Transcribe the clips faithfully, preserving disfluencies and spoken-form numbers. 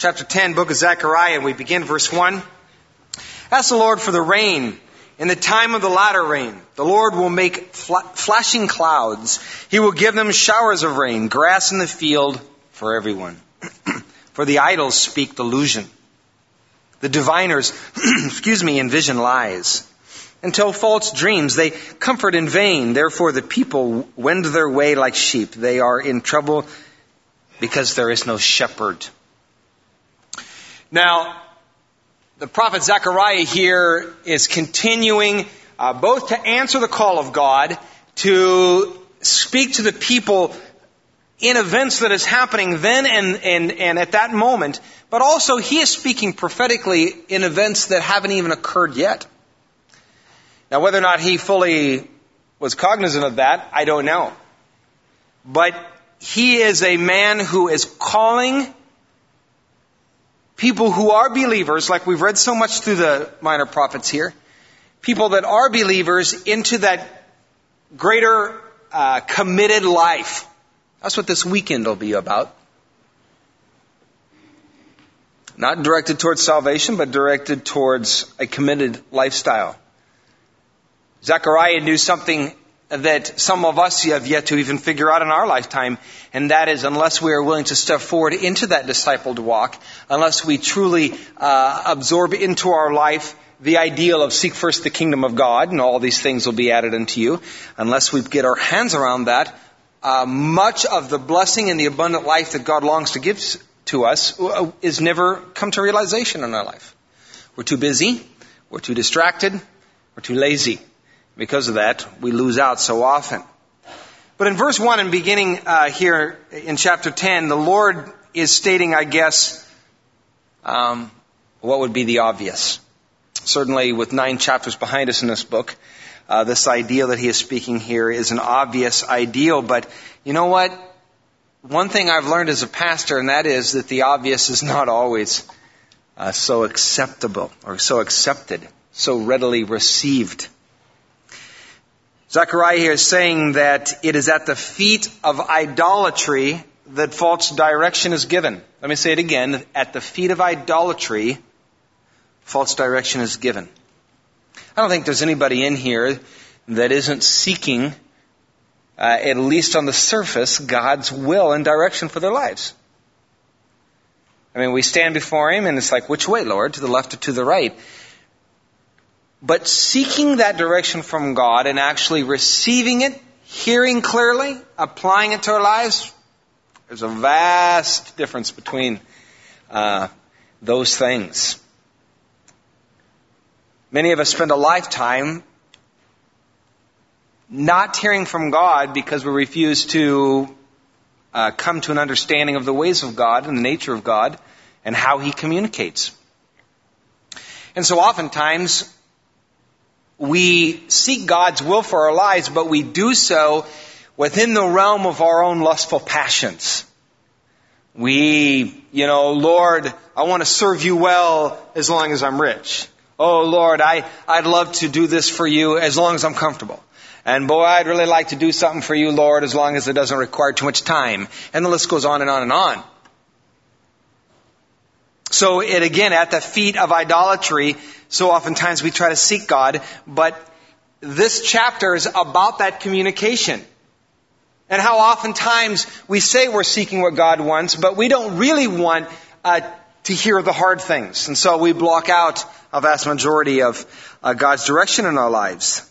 chapter ten, book of Zechariah, and we begin verse one. Ask the Lord for the rain in the time of the latter rain. The Lord will make fl- flashing clouds. He will give them showers of rain, grass in the field for everyone. For the idols speak delusion. The diviners, excuse me, envision lies. And tell false dreams. They comfort in vain. Therefore the people wend their way like sheep. They are in trouble because there is no shepherd. Now, the prophet Zechariah here is continuing uh, both to answer the call of God, to speak to the people in events that is happening then and, and, and at that moment, but also he is speaking prophetically in events that haven't even occurred yet. Now, whether or not he fully was cognizant of that, I don't know. But he is a man who is calling people who are believers, like we've read so much through the minor prophets here, people that are believers into that greater uh, committed life. That's what this weekend will be about. Not directed towards salvation, but directed towards a committed lifestyle. Zechariah knew something that some of us have yet to even figure out in our lifetime, and that is unless we are willing to step forward into that discipled walk, unless we truly uh, absorb into our life the ideal of seek first the kingdom of God, and all these things will be added unto you, unless we get our hands around that, uh, much of the blessing and the abundant life that God longs to give to us is never come to realization in our life. We're too busy, we're too distracted, we're too lazy. Because of that, we lose out so often. But in verse one and beginning uh, here in chapter ten, the Lord is stating, I guess, um, what would be the obvious. Certainly with nine chapters behind us in this book, uh, this ideal that he is speaking here is an obvious ideal. But you know what? One thing I've learned as a pastor, and that is that the obvious is not always uh, so acceptable or so accepted, so readily received. Zechariah here is saying that it is at the feet of idolatry that false direction is given. Let me say it again. At the feet of idolatry, false direction is given. I don't think there's anybody in here that isn't seeking, uh, at least on the surface, God's will and direction for their lives. I mean, we stand before Him and it's like, which way, Lord? To the left or to the right? But seeking that direction from God and actually receiving it, hearing clearly, applying it to our lives, there's a vast difference between uh, those things. Many of us spend a lifetime not hearing from God because we refuse to uh, come to an understanding of the ways of God and the nature of God and how He communicates. And so oftentimes, we seek God's will for our lives, but we do so within the realm of our own lustful passions. We, you know, Lord, I want to serve you well as long as I'm rich. Oh, Lord, I, I'd love to do this for you as long as I'm comfortable. And boy, I'd really like to do something for you, Lord, as long as it doesn't require too much time. And the list goes on and on and on. So it again, at the feet of idolatry, so oftentimes we try to seek God, but this chapter is about that communication. And how oftentimes we say we're seeking what God wants, but we don't really want uh, to hear the hard things. And so we block out a vast majority of uh, God's direction in our lives.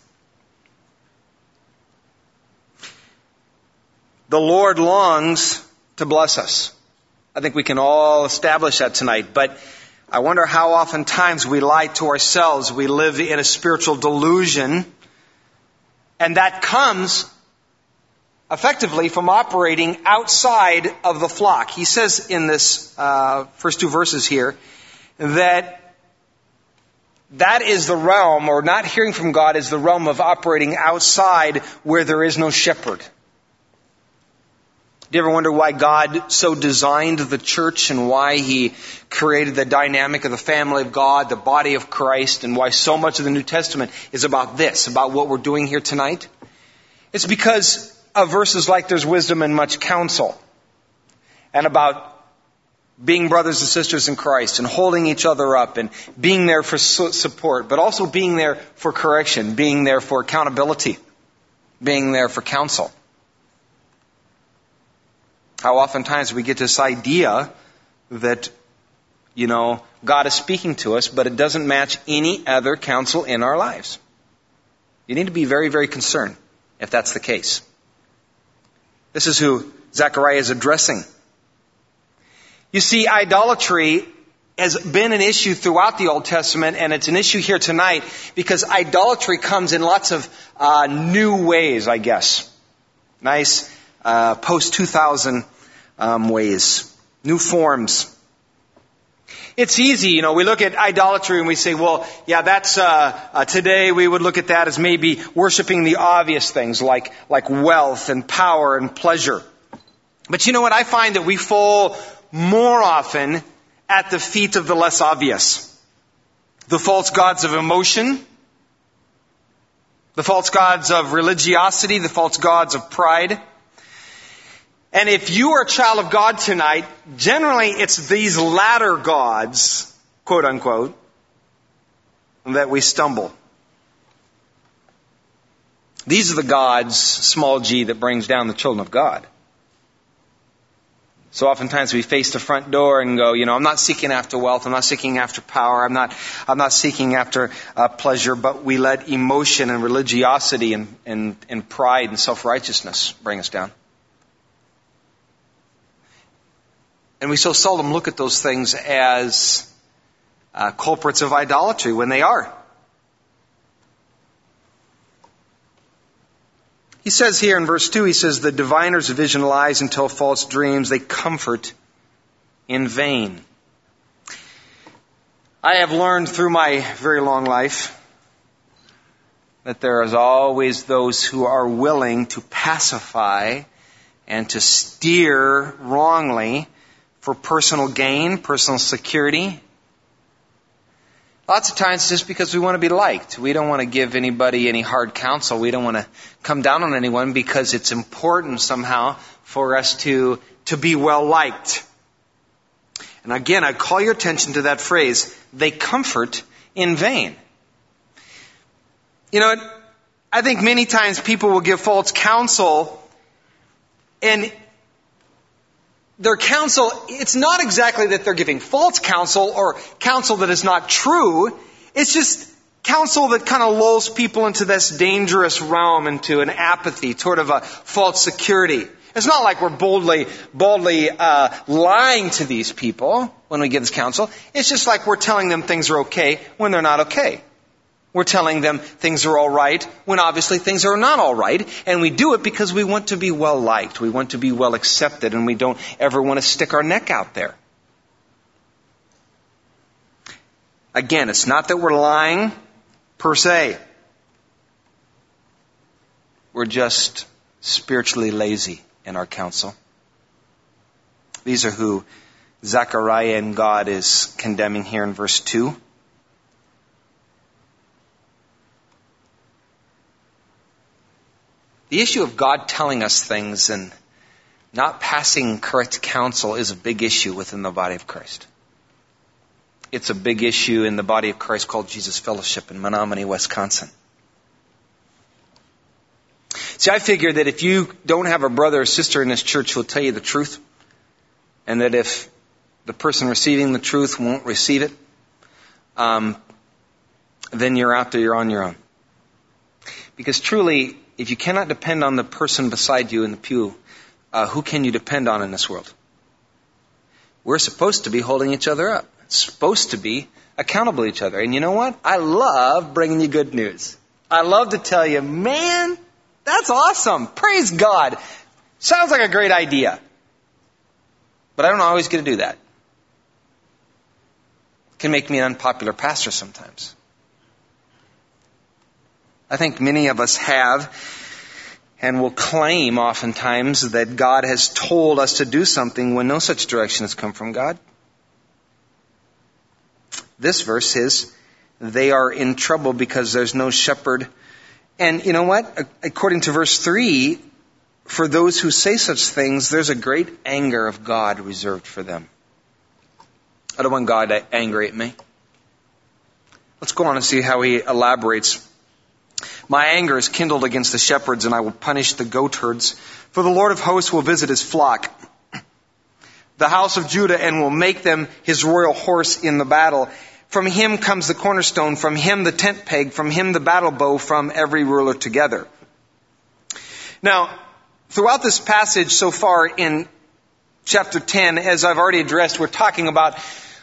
The Lord longs to bless us. I think we can all establish that tonight, but I wonder how oftentimes we lie to ourselves. We live in a spiritual delusion, and that comes effectively from operating outside of the flock. He says in this uh, first two verses here that that is the realm, or not hearing from God is the realm of operating outside where there is no shepherd. Do you ever wonder why God so designed the church and why He created the dynamic of the family of God, the body of Christ, and why so much of the New Testament is about this, about what we're doing here tonight? It's because of verses like there's wisdom and much counsel, and about being brothers and sisters in Christ and holding each other up and being there for support, but also being there for correction, being there for accountability, being there for counsel. How oftentimes we get this idea that, you know, God is speaking to us, but it doesn't match any other counsel in our lives. You need to be very, very concerned if that's the case. This is who Zechariah is addressing. You see, idolatry has been an issue throughout the Old Testament, and it's an issue here tonight because idolatry comes in lots of uh, new ways, I guess. Nice uh, post two thousand um, ways, new forms. It's easy, you know, we look at idolatry and we say, well, yeah, that's, uh, uh, today we would look at that as maybe worshiping the obvious things like, like wealth and power and pleasure. But you know what? I find that we fall more often at the feet of the less obvious. The false gods of emotion, the false gods of religiosity, the false gods of pride. And if you are a child of God tonight, generally it's these latter gods, quote unquote, that we stumble. These are the gods, small g, that brings down the children of God. So oftentimes we face the front door and go, you know, I'm not seeking after wealth, I'm not seeking after power, I'm not, I'm not seeking after uh, pleasure, but we let emotion and religiosity and, and, and pride and self-righteousness bring us down. And we so seldom look at those things as uh, culprits of idolatry when they are. He says here in verse two, he says, the diviners vision lies and tell false dreams. They comfort in vain. I have learned through my very long life that there is always those who are willing to pacify and to steer wrongly for personal gain, personal security. Lots of times just because we want to be liked. We don't want to give anybody any hard counsel. We don't want to come down on anyone because it's important somehow for us to, to be well liked. And again, I call your attention to that phrase, they comfort in vain. You know, I think many times people will give false counsel, and their counsel, it's not exactly that they're giving false counsel or counsel that is not true. It's just counsel that kind of lulls people into this dangerous realm, into an apathy, sort of a false security. It's not like we're boldly, boldly uh, lying to these people when we give this counsel. It's just like we're telling them things are okay when they're not okay. We're telling them things are all right when obviously things are not all right. And we do it because we want to be well liked. We want to be well accepted, and we don't ever want to stick our neck out there. Again, it's not that we're lying per se. We're just spiritually lazy in our counsel. These are who Zechariah and God is condemning here in verse two. The issue of God telling us things and not passing correct counsel is a big issue within the body of Christ. It's a big issue in the body of Christ called Jesus Fellowship in Menominee, Wisconsin. See, I figure that if you don't have a brother or sister in this church who will tell you the truth, and that if the person receiving the truth won't receive it, um, then you're out there, you're on your own. Because truly, if you cannot depend on the person beside you in the pew, uh, who can you depend on in this world? We're supposed to be holding each other up. It's supposed to be accountable to each other. And you know what? I love bringing you good news. I love to tell you, man, that's awesome. Praise God. Sounds like a great idea. But I don't always get to do that. It can make me an unpopular pastor sometimes. I think many of us have and will claim oftentimes that God has told us to do something when no such direction has come from God. This verse is, they are in trouble because there's no shepherd. And you know what? According to verse three, for those who say such things, there's a great anger of God reserved for them. I don't want God angry at me. Let's go on and see how he elaborates. My anger is kindled against the shepherds, and I will punish the goatherds. For the Lord of hosts will visit his flock, the house of Judah, and will make them his royal horse in the battle. From him comes the cornerstone, from him the tent peg, from him the battle bow, from every ruler together. Now, throughout this passage so far in chapter ten, as I've already addressed, we're talking about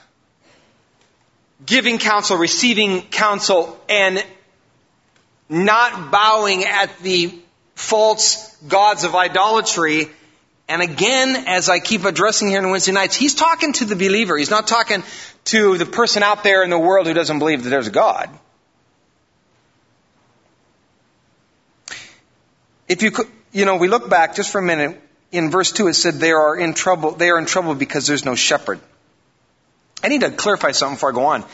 giving counsel, receiving counsel, and not bowing at the false gods of idolatry. And again, as I keep addressing here on Wednesday nights, he's talking to the believer. He's not talking to the person out there in the world who doesn't believe that there's a God. If you could, you know, we look back just for a minute. In verse two, it said they are in trouble. They are in trouble because there's no shepherd. I need to clarify something before I go on.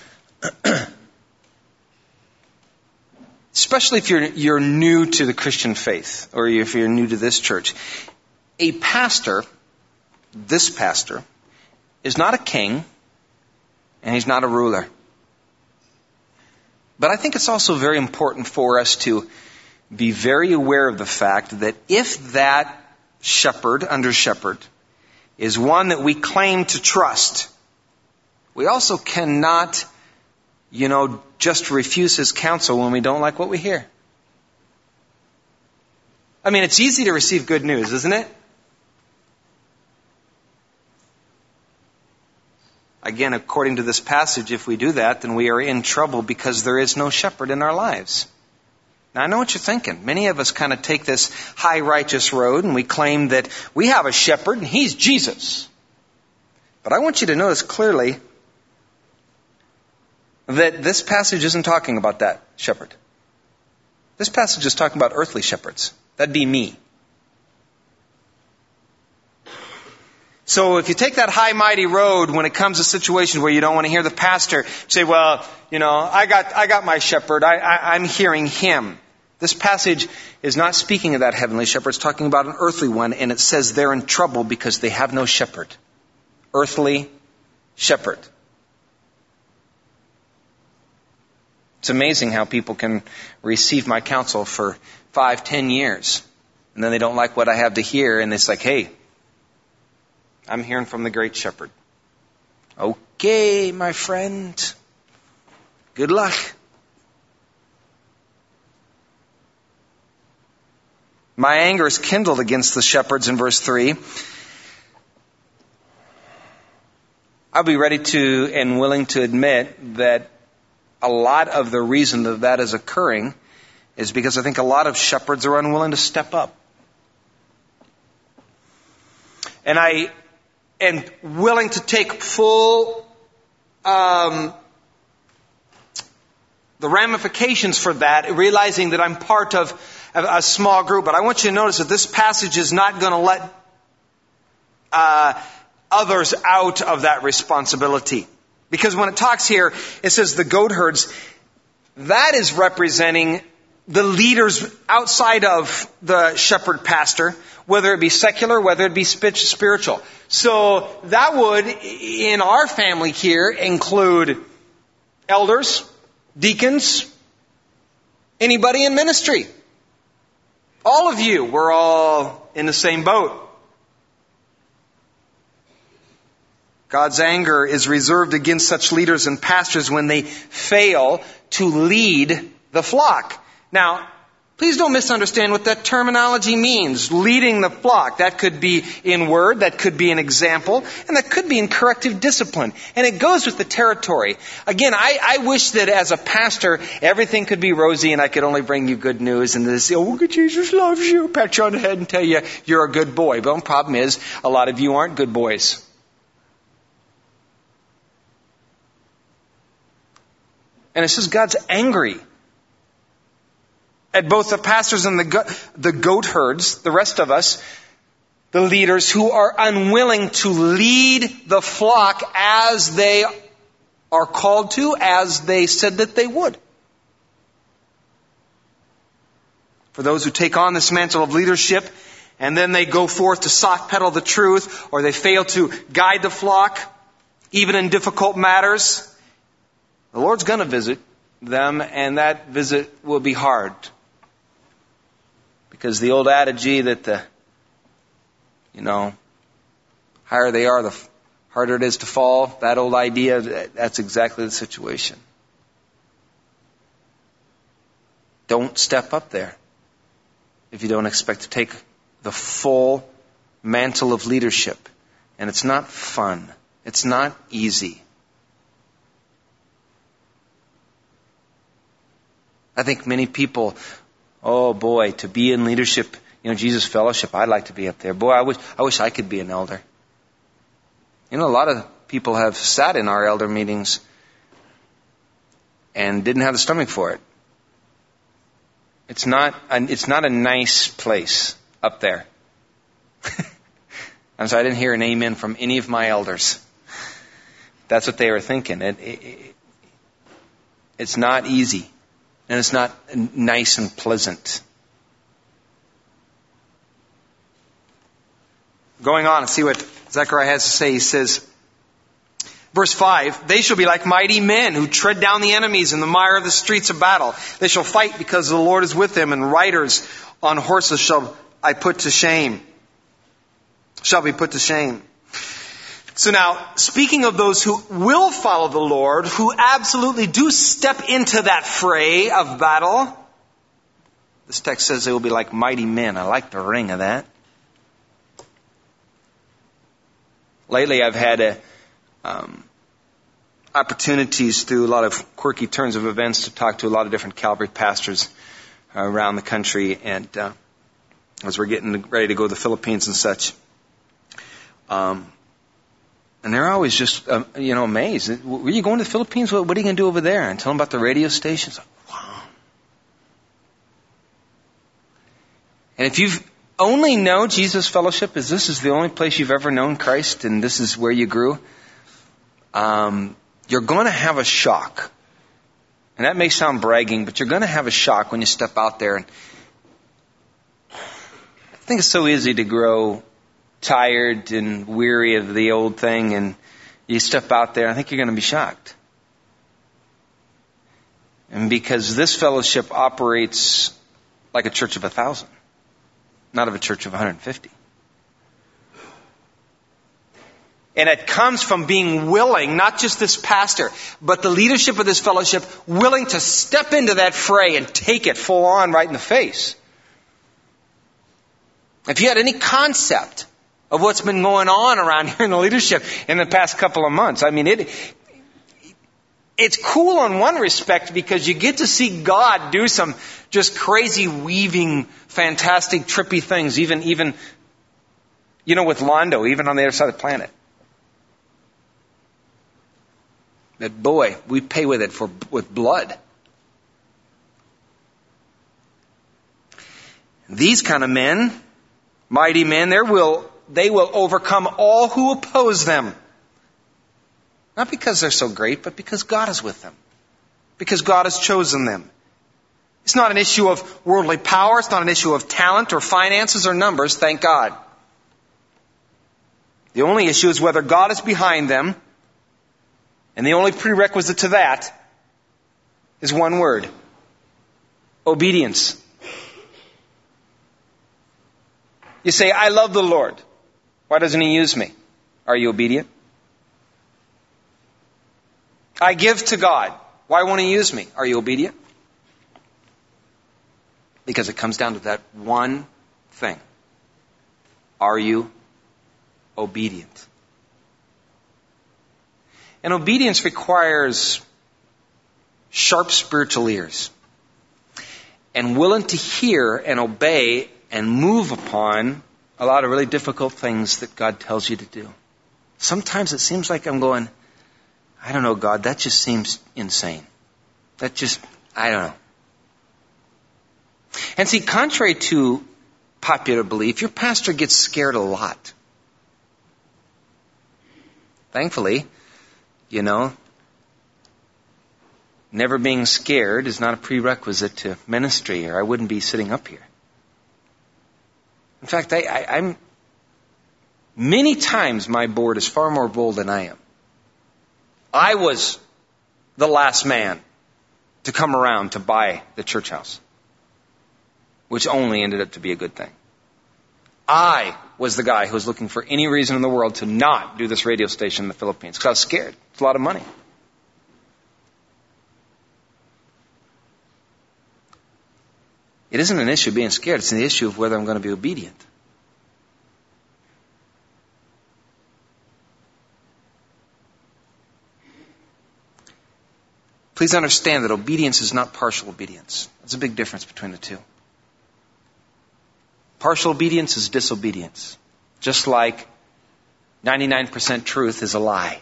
Especially if you're you're new to the Christian faith, or if you're new to this church. A pastor, this pastor, is not a king, and he's not a ruler. But I think it's also very important for us to be very aware of the fact that if that shepherd, under shepherd, is one that we claim to trust, we also cannot, you know, just refuse his counsel when we don't like what we hear. I mean, it's easy to receive good news, isn't it? Again, according to this passage, if we do that, then we are in trouble because there is no shepherd in our lives. Now, I know what you're thinking. Many of us kind of take this high righteous road and we claim that we have a shepherd and he's Jesus. But I want you to notice clearly that this passage isn't talking about that shepherd. This passage is talking about earthly shepherds. That'd be me. So if you take that high mighty road when it comes to situations where you don't want to hear the pastor say, well, you know, I got I got my shepherd. I, I, I'm hearing him. This passage is not speaking of that heavenly shepherd. It's talking about an earthly one, and it says they're in trouble because they have no shepherd. Earthly shepherd. It's amazing how people can receive my counsel for five, ten years, and then they don't like what I have to hear, and it's like, hey, I'm hearing from the great shepherd. Okay, my friend. Good luck. My anger is kindled against the shepherds in verse three. I'll be ready to and willing to admit that a lot of the reason that that is occurring is because I think a lot of shepherds are unwilling to step up. And I am willing to take full um, the ramifications for that, realizing that I'm part of a, a small group. But I want you to notice that this passage is not going to let uh, others out of that responsibility. Because when it talks here, it says the goat herds, that is representing the leaders outside of the shepherd pastor, whether it be secular, whether it be spiritual. So that would, in our family here, include elders, deacons, anybody in ministry. All of you, we're all in the same boat. God's anger is reserved against such leaders and pastors when they fail to lead the flock. Now, please don't misunderstand what that terminology means. Leading the flock. That could be in word, that could be an example, and that could be in corrective discipline. And it goes with the territory. Again, I, I wish that as a pastor, everything could be rosy and I could only bring you good news and this, oh, Jesus loves you, pat you on the head and tell you you're a good boy. But the problem is, a lot of you aren't good boys. And it says God's angry at both the pastors and the go- the goat herds, the rest of us, the leaders who are unwilling to lead the flock as they are called to, as they said that they would. For those who take on this mantle of leadership and then they go forth to soft pedal the truth, or they fail to guide the flock, even in difficult matters, the Lord's going to visit them, and that visit will be hard. Because the old adage that the, you know, higher they are, the harder it is to fall, that old idea, that's exactly the situation. Don't step up there if you don't expect to take the full mantle of leadership. And it's not fun. It's not easy. I think many people, oh boy, to be in leadership, you know, Jesus Fellowship, I'd like to be up there. Boy, I wish, I wish I could be an elder. You know, a lot of people have sat in our elder meetings and didn't have the stomach for it. It's not, a, it's not a nice place up there. And so I didn't hear an amen from any of my elders. That's what they were thinking. It, it, it's not easy. And it's not nice and pleasant. Going on and see what Zechariah has to say. He says, verse five, they shall be like mighty men who tread down the enemies in the mire of the streets of battle. They shall fight because the Lord is with them, and riders on horses shall I put to shame. Shall be put to shame. So now, speaking of those who will follow the Lord, who absolutely do step into that fray of battle, this text says they will be like mighty men. I like the ring of that. Lately, I've had a, um, opportunities through a lot of quirky turns of events to talk to a lot of different Calvary pastors around the country, and uh, as we're getting ready to go to the Philippines and such. Um, and they're always just, uh, you know, amazed. Were you going to the Philippines? What, what are you going to do over there? And tell them about the radio stations. Wow. And if you've only know Jesus Fellowship, is this is the only place you've ever known Christ, and this is where you grew, um, you're going to have a shock. And that may sound bragging, but you're going to have a shock when you step out there. And I think it's so easy to grow tired and weary of the old thing, and you step out there, I think you're going to be shocked. And because this fellowship operates like a church of a thousand, not of a church of one hundred fifty. And it comes from being willing, not just this pastor, but the leadership of this fellowship, willing to step into that fray and take it full on right in the face. If you had any concept of what's been going on around here in the leadership in the past couple of months, I mean, it it's cool in one respect because you get to see God do some just crazy, weaving, fantastic, trippy things, even, even, you know, with Londo, even on the other side of the planet. But boy, we pay with it for with blood. These kind of men, mighty men, there will they will overcome all who oppose them. Not because they're so great, but because God is with them. Because God has chosen them. It's not an issue of worldly power. It's not an issue of talent or finances or numbers, thank God. The only issue is whether God is behind them. And the only prerequisite to that is one word. Obedience. You say, I love the Lord. Why doesn't He use me? Are you obedient? I give to God. Why won't He use me? Are you obedient? Because it comes down to that one thing. Are you obedient? And obedience requires sharp spiritual ears and willing to hear and obey and move upon a lot of really difficult things that God tells you to do. Sometimes it seems like I'm going, I don't know, God, that just seems insane. That just, I don't know. And see, contrary to popular belief, your pastor gets scared a lot. Thankfully, you know, never being scared is not a prerequisite to ministry, or I wouldn't be sitting up here. In fact, I, I, I'm many times my board is far more bold than I am. I was the last man to come around to buy the church house, which only ended up to be a good thing. I was the guy who was looking for any reason in the world to not do this radio station in the Philippines because I was scared. It's a lot of money. It isn't an issue of being scared. It's an issue of whether I'm going to be obedient. Please understand that obedience is not partial obedience. There's a big difference between the two. Partial obedience is disobedience. Just like ninety-nine percent truth is a lie.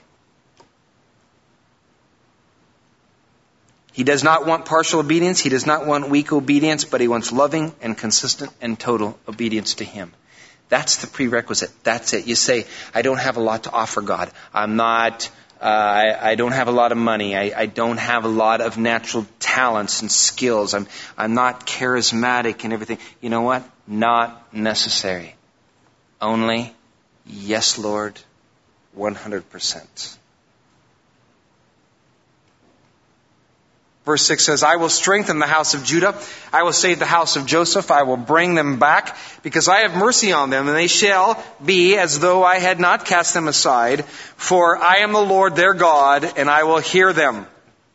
He does not want partial obedience. He does not want weak obedience, but he wants loving and consistent and total obedience to him. That's the prerequisite. That's it. You say, I don't have a lot to offer God. I'm not, uh, I, I don't have a lot of money. I, I don't have a lot of natural talents and skills. I'm, I'm not charismatic and everything. You know what? Not necessary. Only, yes, Lord, one hundred percent. Verse six says, I will strengthen the house of Judah. I will save the house of Joseph. I will bring them back because I have mercy on them, and they shall be as though I had not cast them aside. For I am the Lord their God, and I will hear them.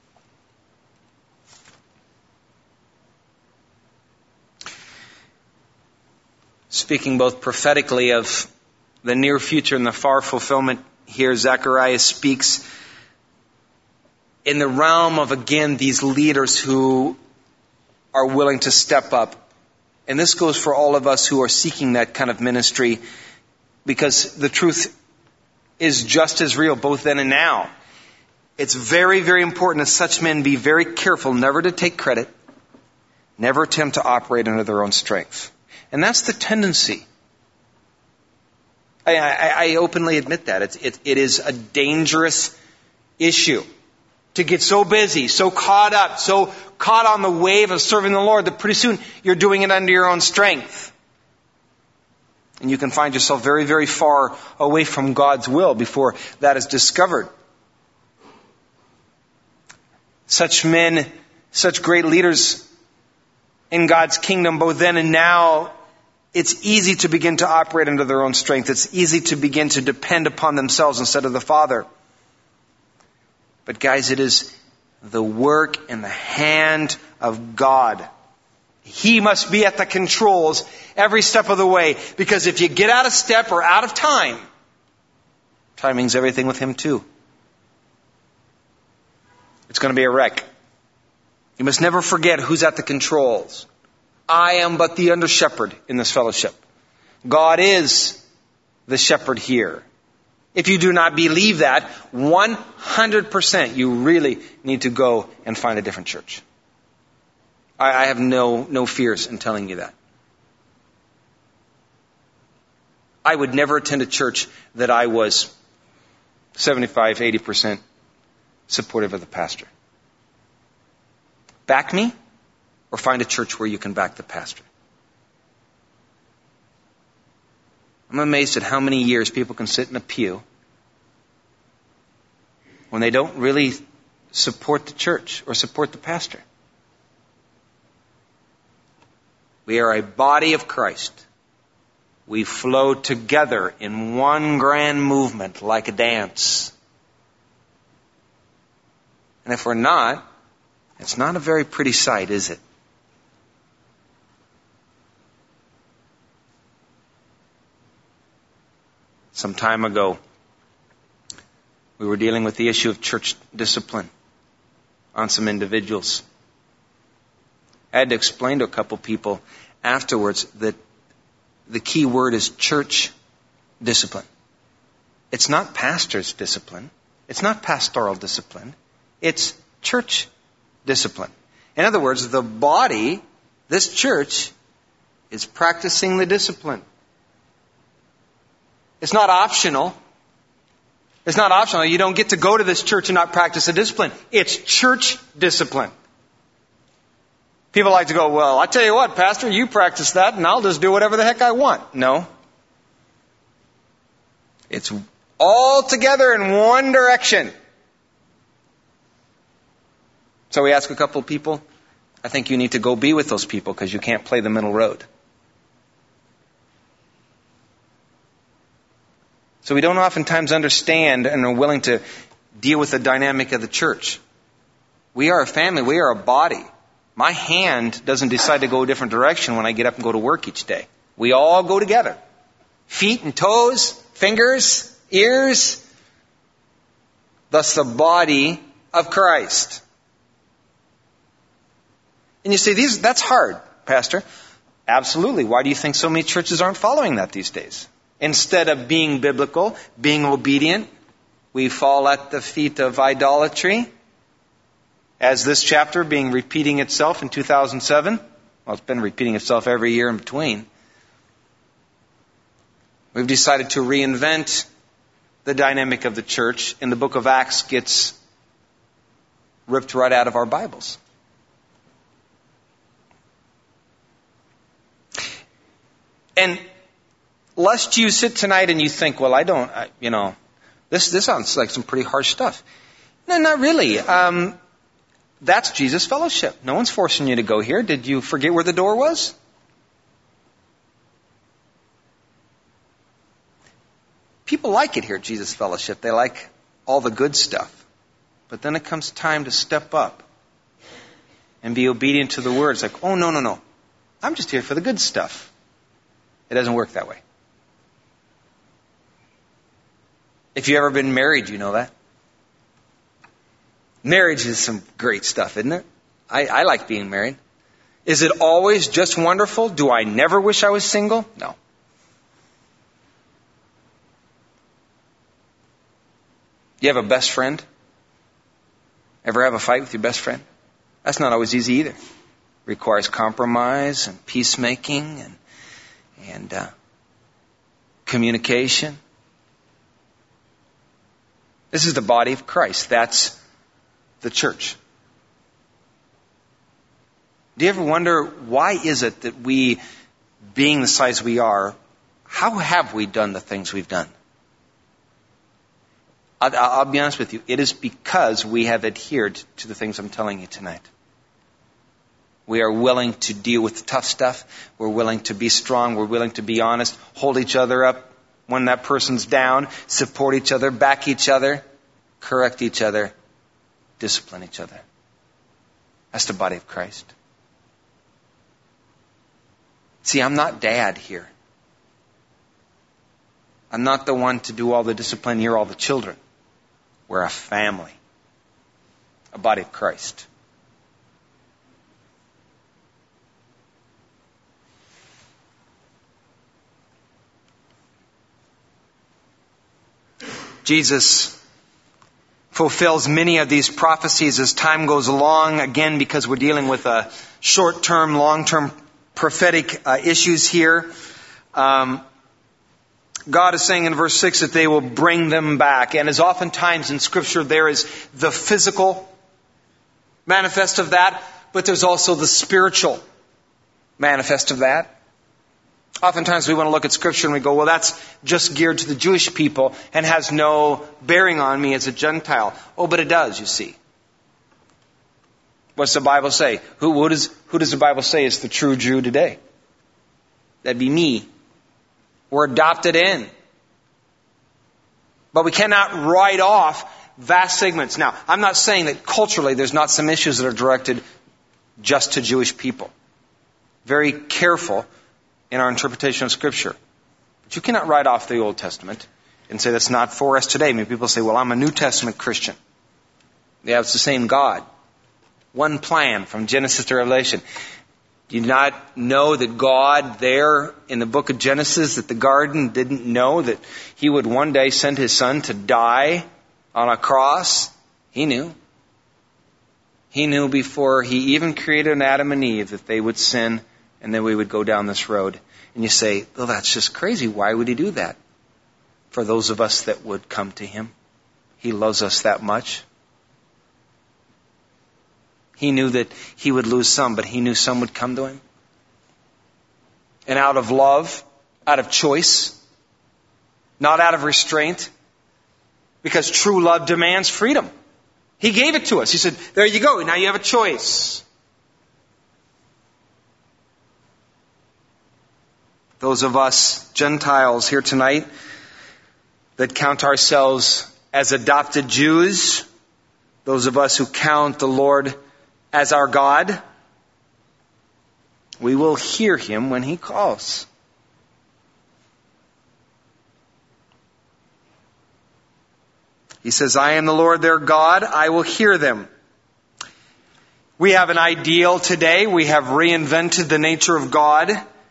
Speaking both prophetically of the near future and the far fulfillment here, Zechariah speaks in the realm of, again, these leaders who are willing to step up. And this goes for all of us who are seeking that kind of ministry, because the truth is just as real both then and now. It's very, very important that such men be very careful never to take credit, never attempt to operate under their own strength. And that's the tendency. I, I, I openly admit that. It's, it, it is a dangerous issue. To get so busy, so caught up, so caught on the wave of serving the Lord that pretty soon you're doing it under your own strength. And you can find yourself very, very far away from God's will before that is discovered. Such men, such great leaders in God's kingdom, both then and now, it's easy to begin to operate under their own strength. It's easy to begin to depend upon themselves instead of the Father. But guys, it is the work in the hand of God. He must be at the controls every step of the way. Because if you get out of step or out of time, timing's everything with Him too. It's going to be a wreck. You must never forget who's at the controls. I am but the under shepherd in this fellowship. God is the shepherd here. If you do not believe that, one hundred percent you really need to go and find a different church. I, I have no, no fears in telling you that. I would never attend a church that I was seventy-five, eighty percent supportive of the pastor. Back me, or find a church where you can back the pastor. I'm amazed at how many years people can sit in a pew when they don't really support the church or support the pastor. We are a body of Christ. We flow together in one grand movement like a dance. And if we're not, it's not a very pretty sight, is it? Some time ago, we were dealing with the issue of church discipline on some individuals. I had to explain to a couple people afterwards that the key word is church discipline. It's not pastor's discipline. It's not pastoral discipline. It's church discipline. In other words, the body, this church, is practicing the discipline. It's not optional. It's not optional. You don't get to go to this church and not practice a discipline. It's church discipline. People like to go, well, I tell you what, Pastor, you practice that and I'll just do whatever the heck I want. No. It's all together in one direction. So we ask a couple of people, I think you need to go be with those people because you can't play the middle road. So we don't oftentimes understand and are willing to deal with the dynamic of the church. We are a family. We are a body. My hand doesn't decide to go a different direction when I get up and go to work each day. We all go together. Feet and toes, fingers, ears. Thus the body of Christ. And you say, these, that's hard, Pastor. Absolutely. Why do you think so many churches aren't following that these days? Instead of being biblical, being obedient, we fall at the feet of idolatry. As this chapter being repeating itself in two thousand seven. Well, it's been repeating itself every year in between. We've decided to reinvent the dynamic of the church, and the book of Acts gets ripped right out of our Bibles. And lest you sit tonight and you think, well, I don't, I, you know, this this sounds like some pretty harsh stuff. No, not really. Um, that's Jesus Fellowship. No one's forcing you to go here. Did you forget where the door was? People like it here at Jesus Fellowship. They like all the good stuff. But then it comes time to step up and be obedient to the word. It's like, oh, no, no, no. I'm just here for the good stuff. It doesn't work that way. If you've ever been married, you know that. Marriage is some great stuff, isn't it? I, I like being married. Is it always just wonderful? Do I never wish I was single? No. You have a best friend? Ever have a fight with your best friend? That's not always easy either. It requires compromise and peacemaking and and uh, communication. This is the body of Christ. That's the church. Do you ever wonder, why is it that we, being the size we are, how have we done the things we've done? I'll, I'll be honest with you. It is because we have adhered to the things I'm telling you tonight. We are willing to deal with the tough stuff. We're willing to be strong. We're willing to be honest. Hold each other up when that person's down. Support each other. Back each other. Correct each other. Discipline each other. That's the body of Christ. See, I'm not dad here. I'm not the one to do all the discipline. You're all the children. We're a family. A body of Christ. Jesus fulfills many of these prophecies as time goes along, again, because we're dealing with a short-term, long-term prophetic uh, issues here. Um, God is saying in verse six that they will bring them back. And as oftentimes in Scripture, there is the physical manifest of that, but there's also the spiritual manifest of that. Oftentimes we want to look at Scripture and we go, well, that's just geared to the Jewish people and has no bearing on me as a Gentile. Oh, but it does, you see. What's the Bible say? Who, who, does, who does the Bible say is the true Jew today? That'd be me. We're adopted in. But we cannot write off vast segments. Now, I'm not saying that culturally there's not some issues that are directed just to Jewish people. Very careful in our interpretation of Scripture. But you cannot write off the Old Testament and say that's not for us today. Many people say, well, I'm a New Testament Christian. Yeah, it's the same God. One plan from Genesis to Revelation. Do you not know that God there in the book of Genesis, that the garden didn't know that He would one day send His Son to die on a cross? He knew. He knew before He even created Adam and Eve that they would sin and then we would go down this road. And you say, well, that's just crazy. Why would He do that? For those of us that would come to Him. He loves us that much. He knew that He would lose some, but He knew some would come to Him. And out of love, out of choice, not out of restraint, because true love demands freedom. He gave it to us. He said, there you go. Now you have a choice. Those of us Gentiles here tonight that count ourselves as adopted Jews, those of us who count the Lord as our God, we will hear Him when He calls. He says, I am the Lord their God, I will hear them. We have an ideal today. We have reinvented the nature of God.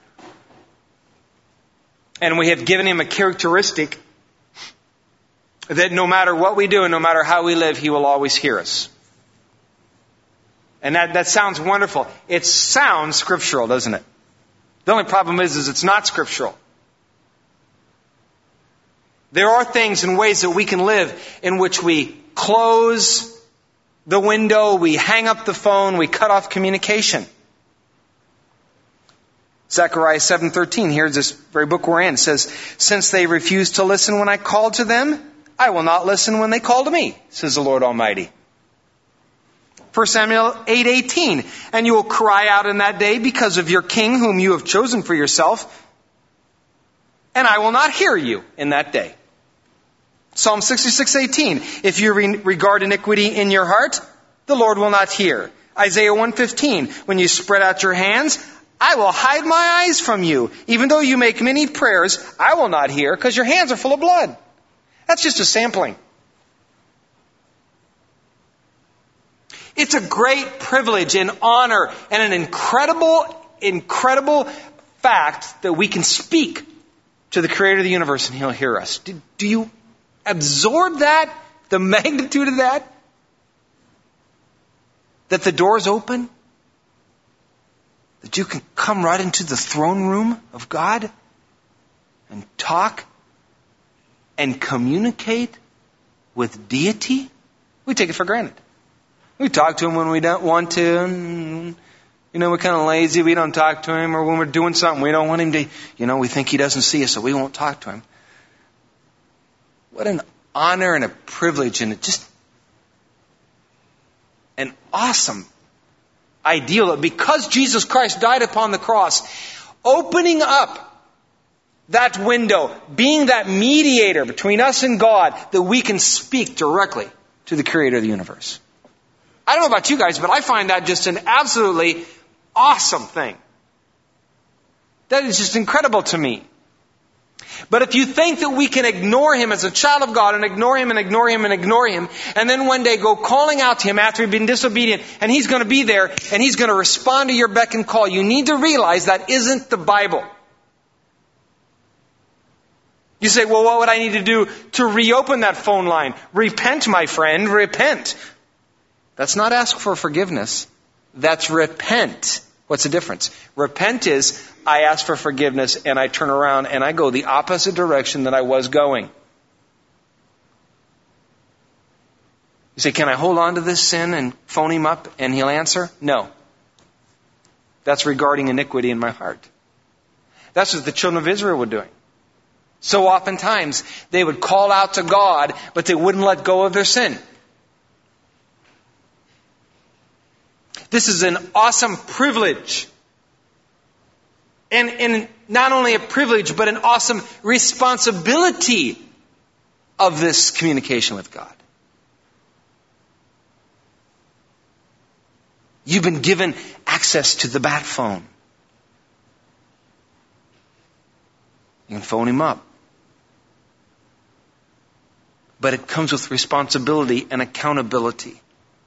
And we have given Him a characteristic that no matter what we do and no matter how we live, He will always hear us. And that, that sounds wonderful. It sounds scriptural, doesn't it? The only problem is, is it's not scriptural. There are things and ways that we can live in which we close the window, we hang up the phone, we cut off communication. Zechariah seven thirteen, here's this very book we're in. It says, since they refused to listen when I called to them, I will not listen when they call to me, says the Lord Almighty. First Samuel eight eighteen, and you will cry out in that day because of your king whom you have chosen for yourself, and I will not hear you in that day. Psalm sixty-six eighteen, if you re- regard iniquity in your heart, the Lord will not hear. Isaiah one fifteen, when you spread out your hands, I will hide my eyes from you. Even though you make many prayers, I will not hear because your hands are full of blood. That's just a sampling. It's a great privilege and honor and an incredible, incredible fact that we can speak to the Creator of the universe and He'll hear us. Do, do you absorb that? The magnitude of that? That the door's open? That you can come right into the throne room of God and talk and communicate with deity? We take it for granted. We talk to Him when we don't want to. And, you know, we're kind of lazy. We don't talk to Him. Or when we're doing something, we don't want Him to, you know, we think He doesn't see us, so we won't talk to Him. What an honor and a privilege and just an awesome ideal that because Jesus Christ died upon the cross, opening up that window, being that mediator between us and God, that we can speak directly to the Creator of the universe. I don't know about you guys, but I find that just an absolutely awesome thing. That is just incredible to me. But if you think that we can ignore Him as a child of God and ignore Him and ignore Him and ignore Him, and then one day go calling out to Him after you've been disobedient, and He's going to be there and He's going to respond to your beck and call, you need to realize that isn't the Bible. You say, well, what would I need to do to reopen that phone line? Repent, my friend, repent. That's not ask for forgiveness. That's repent. What's the difference? Repent is, I ask for forgiveness and I turn around and I go the opposite direction that I was going. You say, can I hold on to this sin and phone Him up and He'll answer? No. That's regarding iniquity in my heart. That's what the children of Israel were doing. So oftentimes they would call out to God, but they wouldn't let go of their sin. This is an awesome privilege. And, and not only a privilege, but an awesome responsibility of this communication with God. You've been given access to the bat phone. You can phone Him up. But it comes with responsibility and accountability.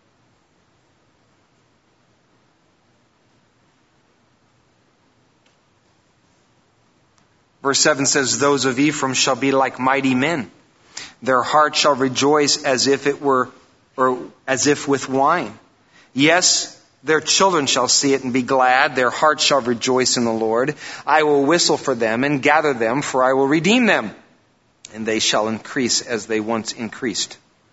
Verse seven says, those of Ephraim shall be like mighty men. Their heart shall rejoice as if it were, or as if with wine. Yes, their children shall see it and be glad. Their heart shall rejoice in the Lord. I will whistle for them and gather them, for I will redeem them. And they shall increase as they once increased.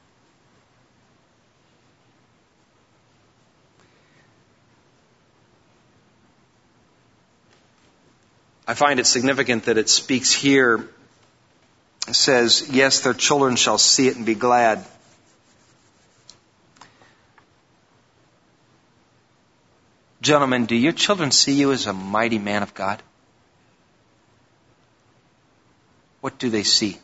I find it significant that it speaks here. It says, yes, their children shall see it and be glad. Gentlemen, do your children see you as a mighty man of God? What do they see?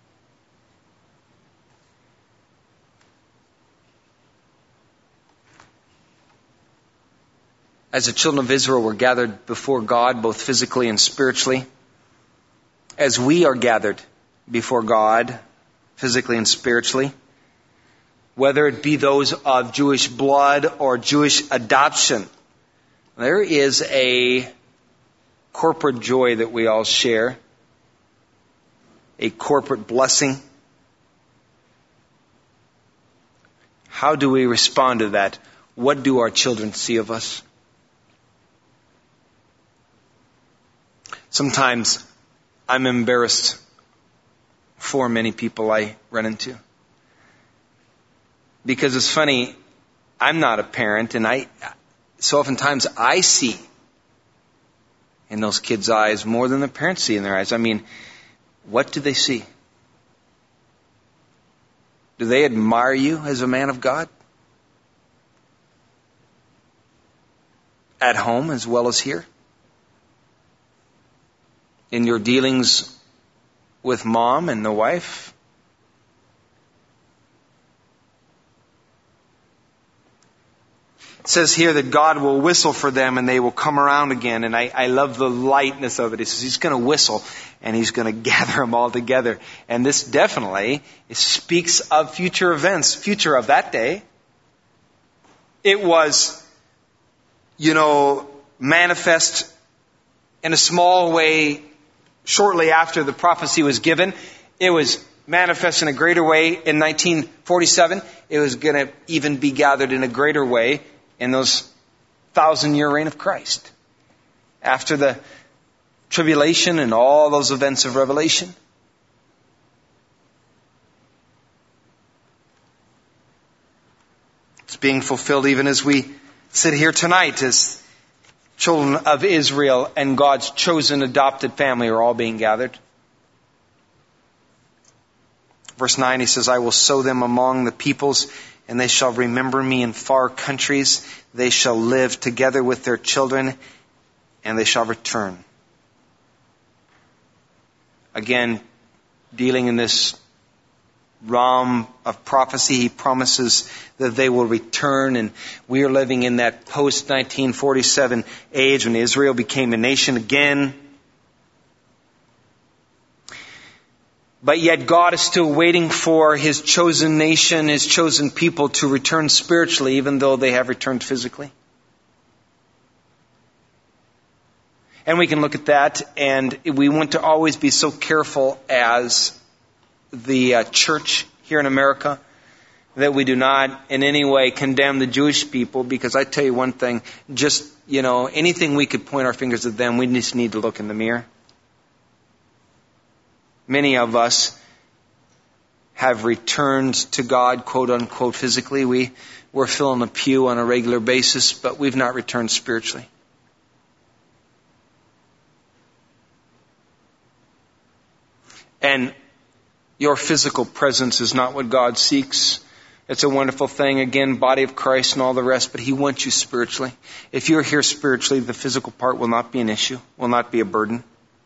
As the children of Israel were gathered before God, both physically and spiritually, as we are gathered before God, physically and spiritually, whether it be those of Jewish blood or Jewish adoption, there is a corporate joy that we all share, a corporate blessing. How do we respond to that? What do our children see of us? Sometimes I'm embarrassed for many people I run into. Because it's funny, I'm not a parent, and I so oftentimes I see in those kids' eyes more than the parents see in their eyes. I mean, what do they see? Do they admire you as a man of God? At home as well as here? In your dealings with mom and the wife? It says here that God will whistle for them and they will come around again. And I, I love the lightness of it. He says He's going to whistle and He's going to gather them all together. And this definitely speaks of future events, future of that day. It was, you know, manifest in a small way shortly after the prophecy was given. It was manifest in a greater way in nineteen forty-seven. It was going to even be gathered in a greater way in those thousand-year reign of Christ. After the tribulation and all those events of Revelation. It's being fulfilled even as we sit here tonight as children of Israel and God's chosen adopted family are all being gathered. Verse nine, he says, I will sow them among the peoples, and they shall remember me in far countries. They shall live together with their children, and they shall return. Again, dealing in this realm of prophecy, he promises that they will return, and we are living in that post nineteen forty-seven age when Israel became a nation again. But yet God is still waiting for His chosen nation, His chosen people to return spiritually, even though they have returned physically. And we can look at that, and we want to always be so careful as the uh, church here in America that we do not in any way condemn the Jewish people, because I tell you one thing, just, you know, anything we could point our fingers at them, we just need to look in the mirror. Many of us have returned to God, quote unquote, physically. We, we're filling a pew on a regular basis, but we've not returned spiritually. And your physical presence is not what God seeks. It's a wonderful thing. Again, body of Christ and all the rest, but He wants you spiritually. If you're here spiritually, the physical part will not be an issue, will not be a burden.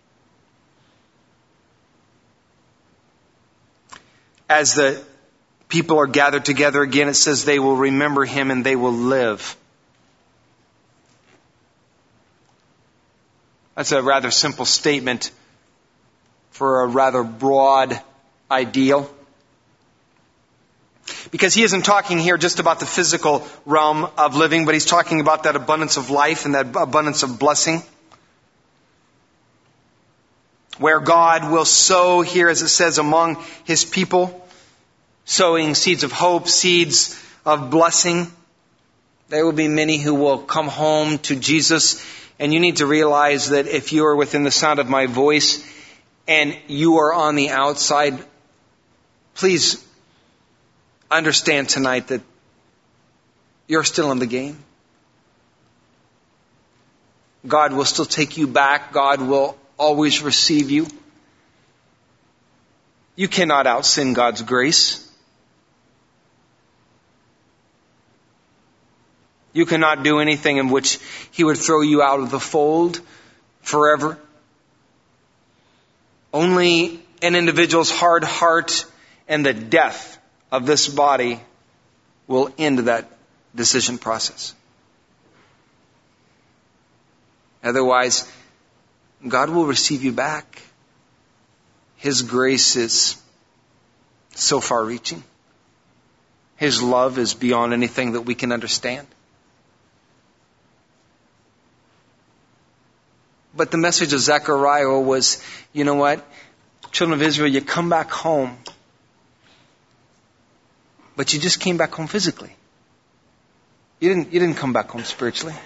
As the people are gathered together again, it says they will remember Him and they will live. That's a rather simple statement for a rather broad ideal. Because he isn't talking here just about the physical realm of living, but he's talking about that abundance of life and that abundance of blessing. Where God will sow here, as it says, among His people, sowing seeds of hope, seeds of blessing. There will be many who will come home to Jesus. And you need to realize that if you are within the sound of my voice and you are on the outside, please understand tonight that you're still in the game. God will still take you back. God will always receive you. You cannot out-sin God's grace. You cannot do anything in which He would throw you out of the fold forever. Only an individual's hard heart and the death of this body will end that decision process. Otherwise, God will receive you back. His grace is so far-reaching. His love is beyond anything that we can understand. But the message of Zechariah was, you know what? Children of Israel, you come back home. But you just came back home physically. You didn't, you didn't come back home spiritually.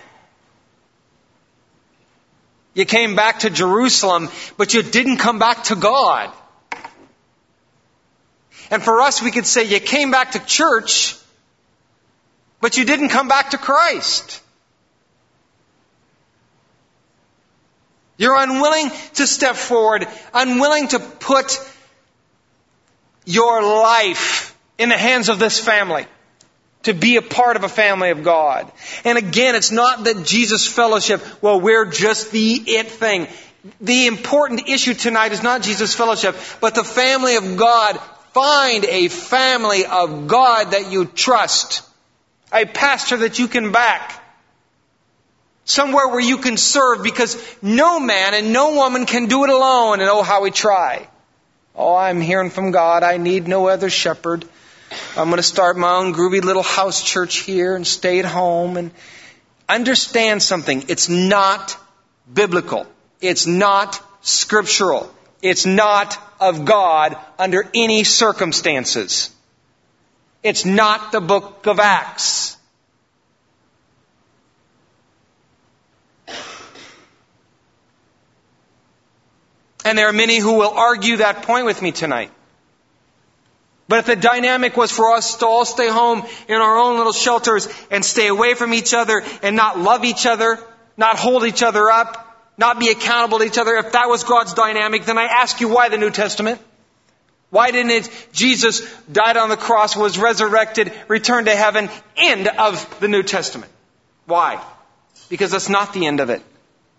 You came back to Jerusalem, but you didn't come back to God. And for us, we could say you came back to church, but you didn't come back to Christ. You're unwilling to step forward, unwilling to put your life in the hands of this family, to be a part of a family of God. And again, it's not that Jesus fellowship, well, we're just the it thing. The important issue tonight is not Jesus fellowship, but the family of God. Find a family of God that you trust. A pastor that you can back. Somewhere where you can serve, because no man and no woman can do it alone, and oh, how we try. Oh, I'm hearing from God. I need no other shepherd. I'm going to start my own groovy little house church here and stay at home. And understand something. It's not biblical. It's not scriptural. It's not of God under any circumstances. It's not the book of Acts. And there are many who will argue that point with me tonight. But if the dynamic was for us to all stay home in our own little shelters and stay away from each other and not love each other, not hold each other up, not be accountable to each other, if that was God's dynamic, then I ask you, why the New Testament? Why didn't it, Jesus died on the cross, was resurrected, returned to heaven, end of the New Testament? Why? Because that's not the end of it.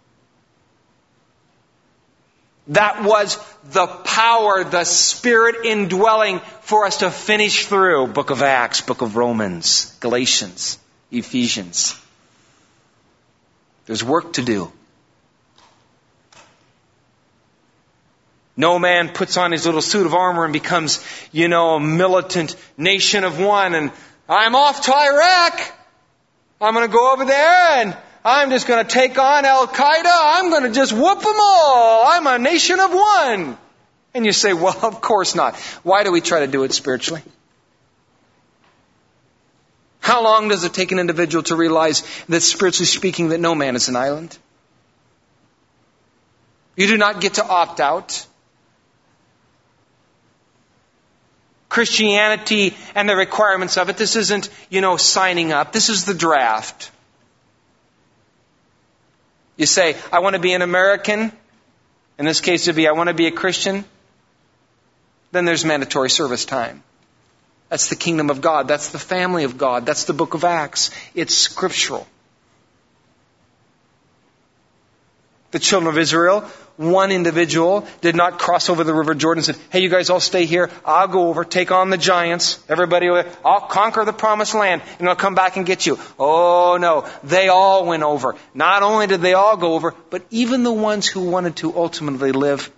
That was the power, the Spirit indwelling for us to finish through Book of Acts, Book of Romans, Galatians, Ephesians. There's work to do. No man puts on his little suit of armor and becomes, you know, a militant nation of one, and I'm off to Iraq. I'm going to go over there and I'm just going to take on Al-Qaeda. I'm going to just whoop them all. I'm a nation of one. And you say, well, of course not. Why do we try to do it spiritually? How long does it take an individual to realize that, spiritually speaking, that no man is an island? You do not get to opt out. Christianity and the requirements of it, this isn't, you know, signing up. This is the draft. You say, I want to be an American. In this case, it would be, I want to be a Christian. Then there's mandatory service time. That's the kingdom of God. That's the family of God. That's the book of Acts. It's scriptural. The children of Israel, one individual did not cross over the river Jordan and said, hey, you guys all stay here. I'll go over, take on the giants. Everybody, I'll conquer the promised land and I'll come back and get you. Oh, no. They all went over. Not only did they all go over, but even the ones who wanted to ultimately live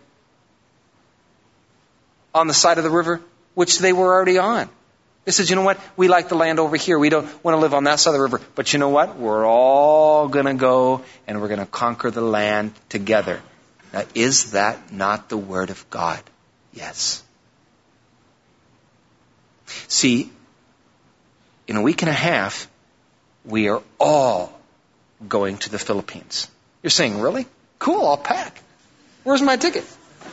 on the side of the river, which they were already on. They said, you know what? We like the land over here. We don't want to live on that side of the river. But you know what? We're all going to go and we're going to conquer the land together. Now, is that not the word of God? Yes. See, in a week and a half, we are all going to the Philippines. You're saying, really? Cool, I'll pack. Where's my ticket?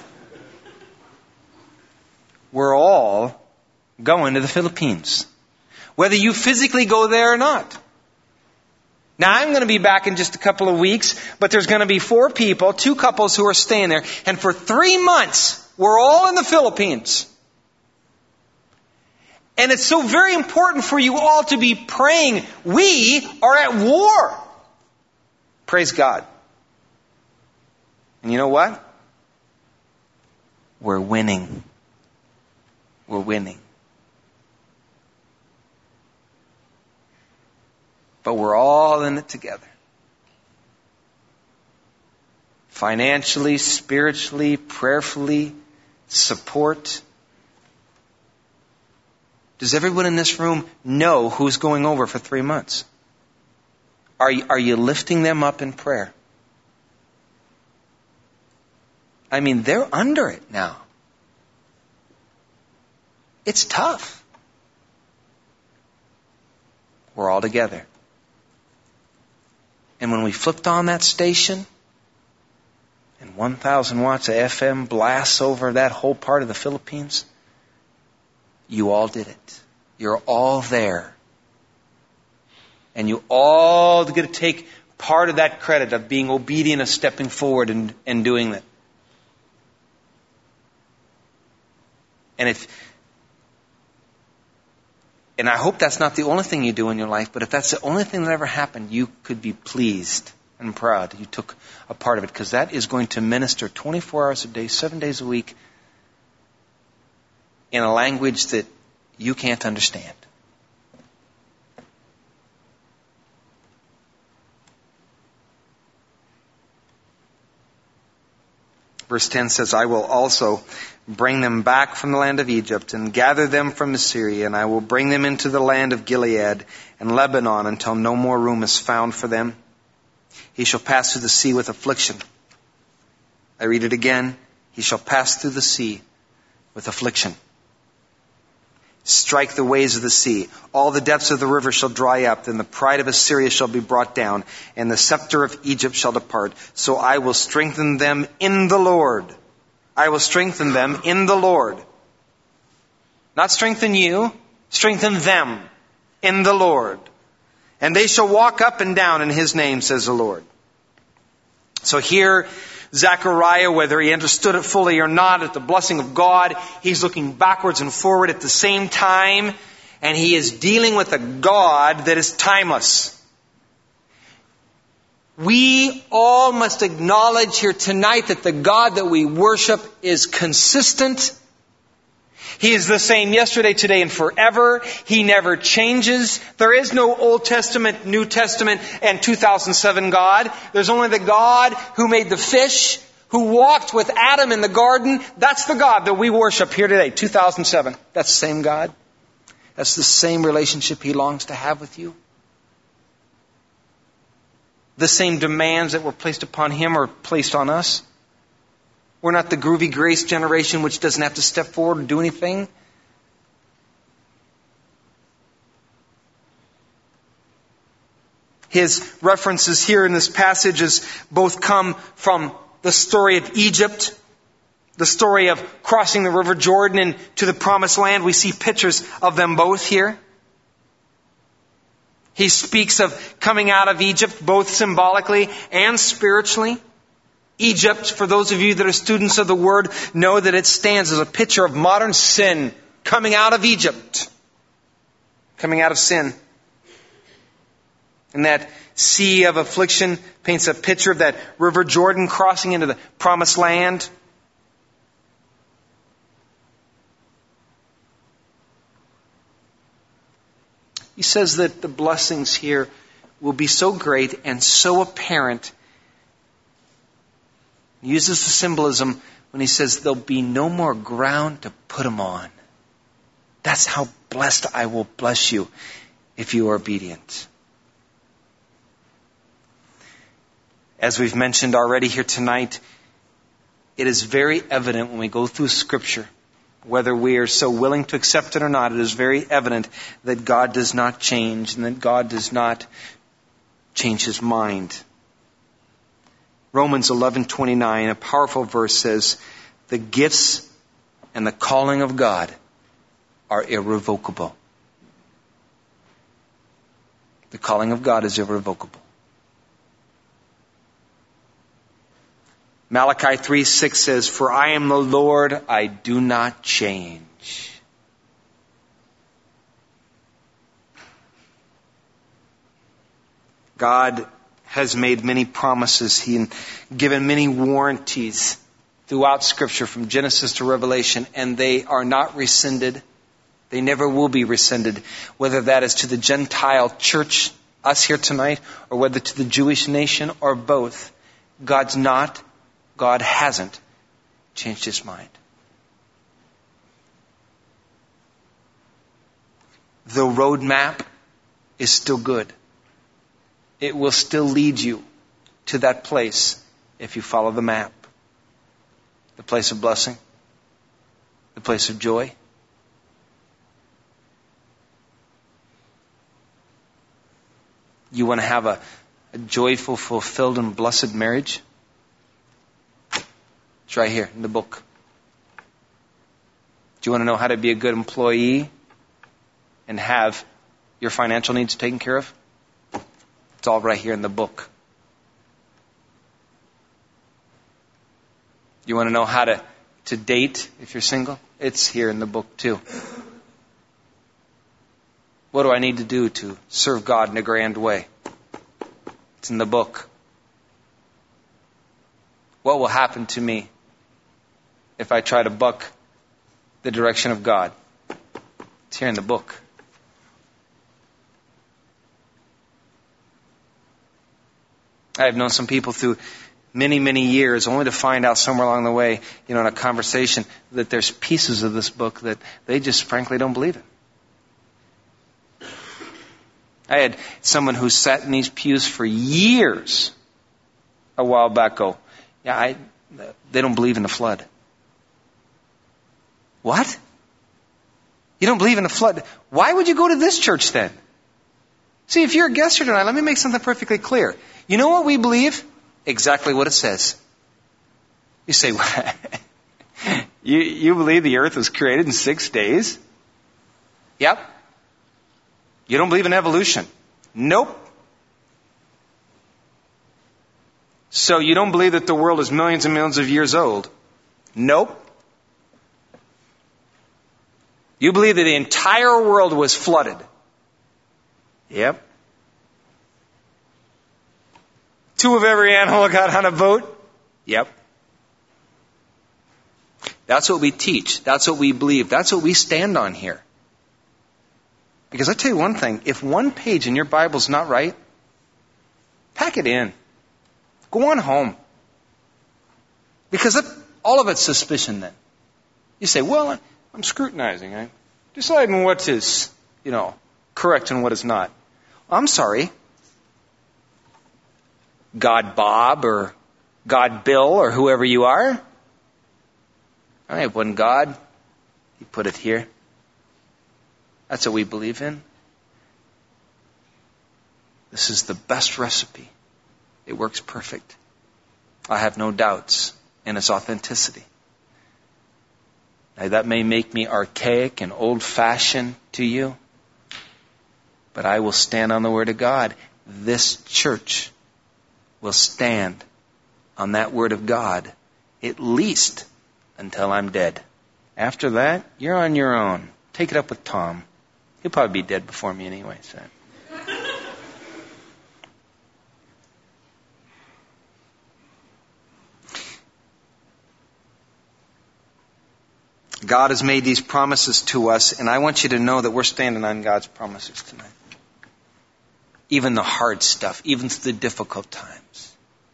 We're all going to the Philippines. Whether you physically go there or not. Now, I'm going to be back in just a couple of weeks, but there's going to be four people, two couples who are staying there. And for three months, we're all in the Philippines. And it's so very important for you all to be praying. We are at war. Praise God. And you know what? We're winning. We're winning. But we're all in it together. Financially, spiritually, prayerfully, support. Does everyone in this room know who's going over for three months? Are you, are you lifting them up in prayer? I mean, they're under it now. It's tough. We're all together. And when we flipped on that station, and one thousand watts of F M blasts over that whole part of the Philippines, you all did it. You're all there. And you all get to take part of that credit of being obedient, of stepping forward and, and doing that. And if, and I hope that's not the only thing you do in your life, but if that's the only thing that ever happened, you could be pleased and proud that you took a part of it, because that is going to minister twenty-four hours a day, seven days a week, in a language that you can't understand. Verse ten says, I will also bring them back from the land of Egypt and gather them from Assyria, and I will bring them into the land of Gilead and Lebanon until no more room is found for them. He shall pass through the sea with affliction. I read it again. He shall pass through the sea with affliction. Strike the waves of the sea. All the depths of the river shall dry up. Then the pride of Assyria shall be brought down, and the scepter of Egypt shall depart. So I will strengthen them in the Lord. I will strengthen them in the Lord. Not strengthen you, strengthen them in the Lord. And they shall walk up and down in His name, says the Lord. So here, Zechariah, whether he understood it fully or not, at the blessing of God, he's looking backwards and forward at the same time, and he is dealing with a God that is timeless. We all must acknowledge here tonight that the God that we worship is consistent. He is the same yesterday, today, and forever. He never changes. There is no Old Testament, New Testament, and two thousand seven God. There's only the God who made the fish, who walked with Adam in the garden. That's the God that we worship here today, two thousand seven. That's the same God. That's the same relationship He longs to have with you. The same demands that were placed upon Him are placed on us. We're not the groovy grace generation which doesn't have to step forward and do anything. His references here in this passage is both come from the story of Egypt, the story of crossing the River Jordan into the Promised Land. We see pictures of them both here. He speaks of coming out of Egypt, both symbolically and spiritually. Egypt, for those of you that are students of the Word, know that it stands as a picture of modern sin, coming out of Egypt. Coming out of sin. And that sea of affliction paints a picture of that River Jordan crossing into the Promised Land. He says that the blessings here will be so great and so apparent. He uses the symbolism when he says there'll be no more ground to put them on. That's how blessed I will bless you if you are obedient. As we've mentioned already here tonight, it is very evident when we go through Scripture, whether we are so willing to accept it or not, it is very evident that God does not change and that God does not change His mind. Romans eleven twenty-nine, a powerful verse, says, the gifts and the calling of God are irrevocable. The calling of God is irrevocable. Malachi three six says, for I am the Lord, I do not change. God has made many promises. He has given many warranties throughout Scripture from Genesis to Revelation, and they are not rescinded. They never will be rescinded, whether that is to the Gentile church, us here tonight, or whether to the Jewish nation, or both. God's not, God hasn't changed His mind. The roadmap is still good. It will still lead you to that place if you follow the map. The place of blessing. The place of joy. You want to have a, a joyful, fulfilled, and blessed marriage? It's right here in the book. Do you want to know how to be a good employee and have your financial needs taken care of? It's all right here in the book. You want to know how to, to date if you're single? It's here in the book too. What do I need to do to serve God in a grand way? It's in the book. What will happen to me if I try to buck the direction of God? It's here in the book. I have known some people through many, many years, only to find out somewhere along the way, you know, in a conversation, that there's pieces of this book that they just frankly don't believe in. I had someone who sat in these pews for years a while back go, yeah, I, they don't believe in the flood. What? You don't believe in the flood? Why would you go to this church then? See, if you're a guest here tonight, let me make something perfectly clear. You know what we believe? Exactly what it says. You say, what? you, you believe the earth was created in six days? Yep. You don't believe in evolution? Nope. So you don't believe that the world is millions and millions of years old? Nope. You believe that the entire world was flooded? Yep. Two of every animal got on a boat? Yep. That's what we teach. That's what we believe. That's what we stand on here. Because I tell you one thing, if one page in your Bible's not right, pack it in. Go on home. Because it, all of it's suspicion then. You say, well, I'm scrutinizing. I'm deciding what is, you know, correct and what is not. I'm sorry. God Bob or God Bill or whoever you are. I have one God. He put it here. That's what we believe in. This is the best recipe. It works perfect. I have no doubts in its authenticity. Now, that may make me archaic and old-fashioned to you, but I will stand on the Word of God. This church will stand on that Word of God at least until I'm dead. After that, you're on your own. Take it up with Tom. He'll probably be dead before me anyway. So. God has made these promises to us, and I want you to know that we're standing on God's promises tonight. Even the hard stuff, even the difficult times.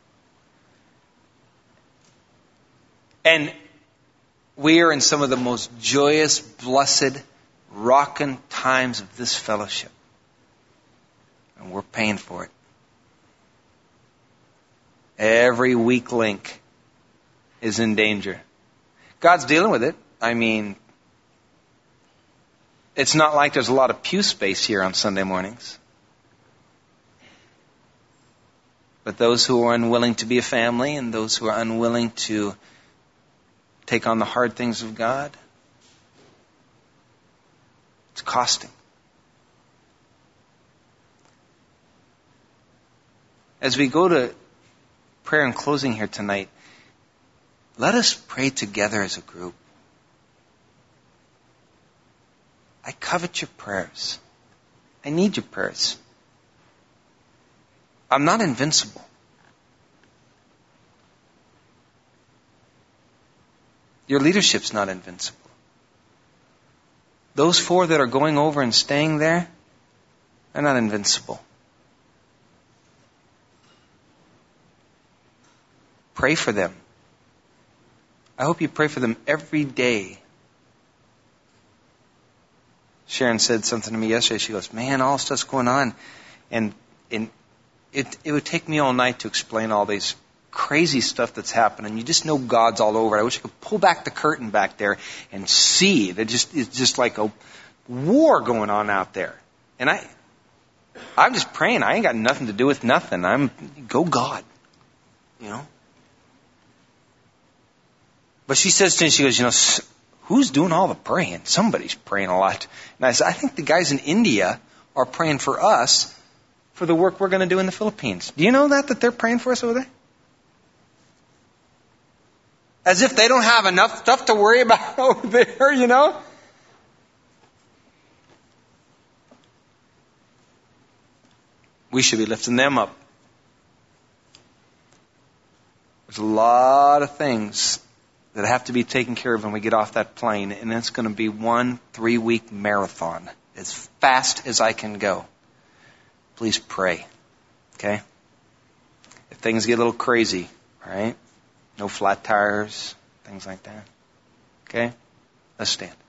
And we are in some of the most joyous, blessed, rocking times of this fellowship. And we're paying for it. Every weak link is in danger. God's dealing with it. I mean, it's not like there's a lot of pew space here on Sunday mornings. But those who are unwilling to be a family and those who are unwilling to take on the hard things of God, it's costing. As we go to prayer and closing here tonight, let us pray together as a group. I covet your prayers. I need your prayers. I'm not invincible. Your leadership's not invincible. Those four that are going over and staying there, they're not invincible. Pray for them. I hope you pray for them every day. Sharon said something to me yesterday. She goes, man, all stuff's going on. And, and it, it would take me all night to explain all these crazy stuff that's happening. You just know God's all over. I wish I could pull back the curtain back there and see. It just, it's just like a war going on out there. And I, I'm just praying. I ain't got nothing to do with nothing. I'm, go God. You know? But she says to me, she goes, you know, who's doing all the praying? Somebody's praying a lot. And I said, I think the guys in India are praying for us for the work we're going to do in the Philippines. Do you know that, that they're praying for us over there? As if they don't have enough stuff to worry about over there, you know? We should be lifting them up. There's a lot of things that have to be taken care of when we get off that plane, and it's going to be one three-week marathon, as fast as I can go. Please pray, okay? If things get a little crazy, all right? No flat tires, things like that, okay? Let's stand.